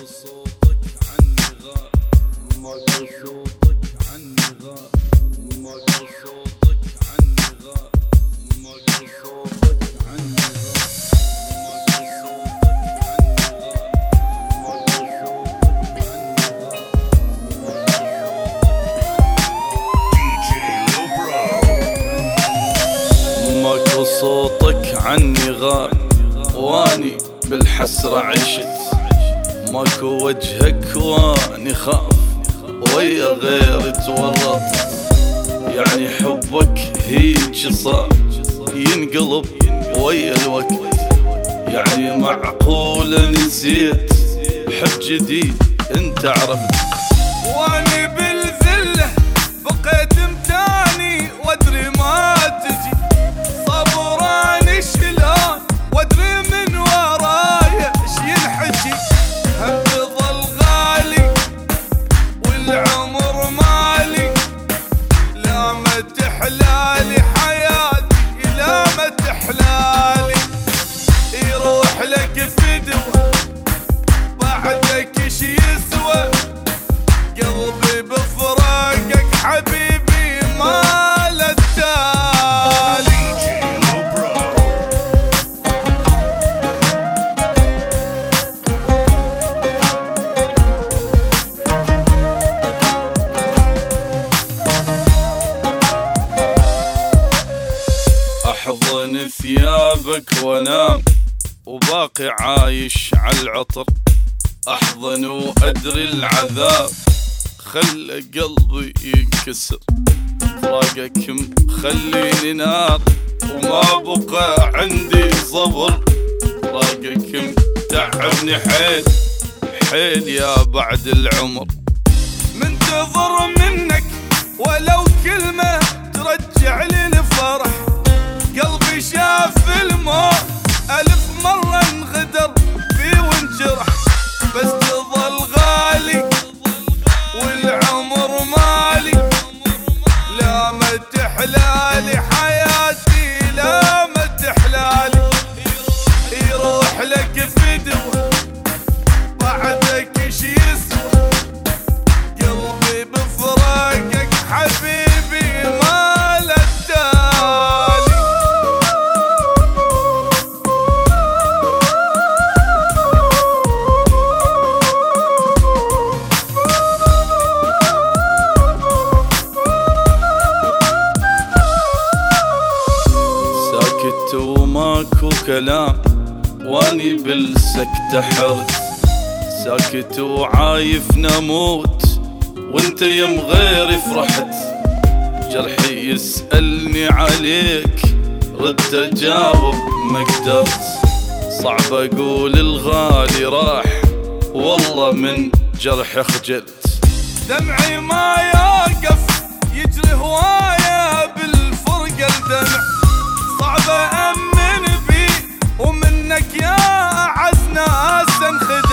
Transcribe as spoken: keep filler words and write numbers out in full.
صوتك عني غاب، ماكو صوتك عني غاب، ماكو صوتك عني غاب، ماكو صوتك عني غاب، ماكو صوتك عني غاب، ماكو صوتك عني غاب، ماكو صوتك عني غاب، واني بالحسرة عشت، ماكو وجهك واني خاف ويا غير تورطت، يعني حبك هيج صار ينقلب ويا الوقت، يعني معقولة نسيت حب جديد انت عرفت، واني بالذلة بقيت متاني وادري ما تجي، صبراني شلون وادري من ورايا ايش ينحكي، هم ظل غالي والعمر مالي، لا ما تحلالي حياتي لا ما تحلالي، يروح لك فدوة بعدك ايش يسوى، قلبي بفراقك حبيبي ما له تالي. احضن ثيابك وانام وباقي عايش عالعطر، احضن وادري العذاب خلى قلبي ينكسر، فراقك مخليني نار وما بقى عندي صبر، فراقك متعبني حيل حيل يا بعد العمر، منتظر منك ولو كلمة ترجع لي الفرح، قلبي شاف الموت ألف مرة انغدر فيه وانجرح، بس تظل غالي والعمر مالي، لا ما تحلالي حياتي لا ما تحلالي، يروح لك فدوة بعدك ايش يسوى، قلبي بفراقك حبيبي ما له تالي. ساكت وماكو كلام واني بالسكتة حرت، ساكت وعايف نموت وانت يم غيري فرحت، جرحي يسألني عليك رد اجاوب ما قدرت، صعب اقول الغالي راح والله من جرحي خجلت، دمعي ما يوقف يجري هواية بالفرقة الدمع، صعب أأمن فيه ومنك يا أعز ناس انخدع.